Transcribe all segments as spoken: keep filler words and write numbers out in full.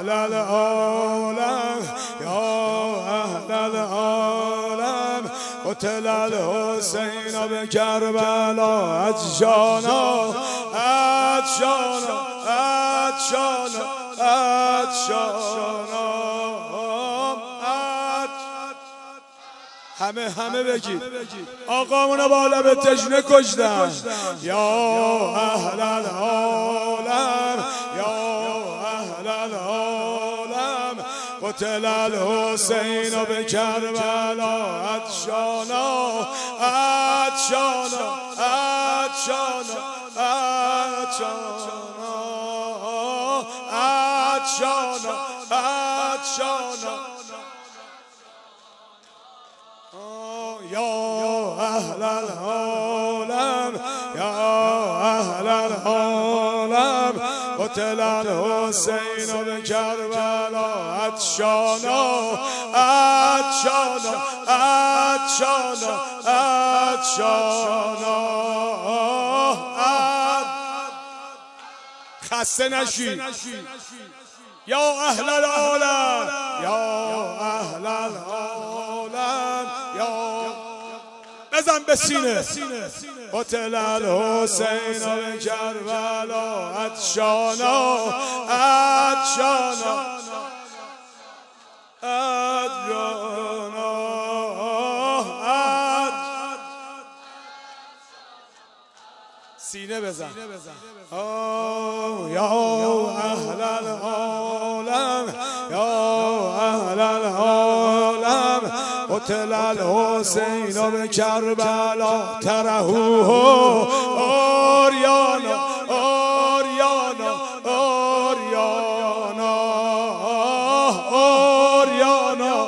اهل العالم یا اهل العالم قتل الحسین به کربلا عطشانا عطشانا عطشانا عطشانا همه همه بگید آقامونو بالا به تشنه کشتن یا اهل العالم یا اهل العالم قتل الحسین به کربلا عطشانا عطشانا عطشانا عطشانا عطشانا عطشانا یا اهل العالم یا اهل العالم قتل الحسین به کربلا عطشانا عطشانا عطشانا عطشانا خسته نشید یا اهل العالم یا اهل العالم یا بزن به سینه قتل الحسین به کربلا عطشانا عطشانا عطشانا سینه بزن یا اهل العالم یا اهل العالم قتل الحسین به کربلا ترهوه آریانا آریانا آریانا آریانا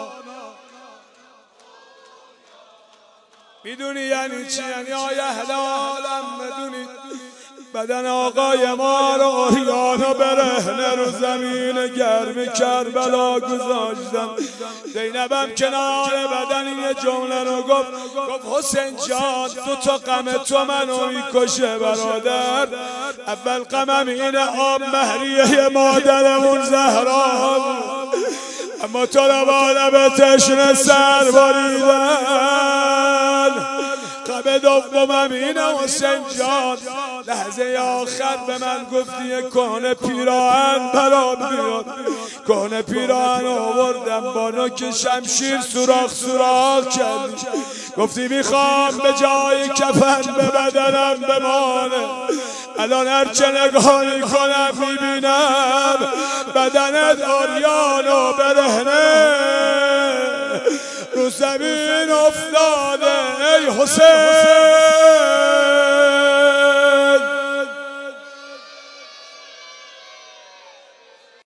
میدونی یعنی چی؟ یعنی آی اهل عالم بدونید بدن آقای ما رو آریانا برهنه رو زمین گرم کربلا گذاشتم. زینبم کنار بدن این جمله رو گفت گفت حسین جان دو تا غم تو منو میکشه برادر. اول غمم اینه آب مهریه مادرمون زهرا بود، اما تو رو بالا به تشنه سر بریدن. غم دومم اینه حسین جان لحظه آخر به من گفتی یه کهنه پیراهن برات بیاد. کهنه پیراهن آوردم با نوک شمشیر سوراخ سوراخ کردی. گفتی میخوام به جای کفن به بدنم بمانه. الان هرچه نگاه میکنم میبینم بدنت آریان و برهنه رو زمین افتاده. ای حسین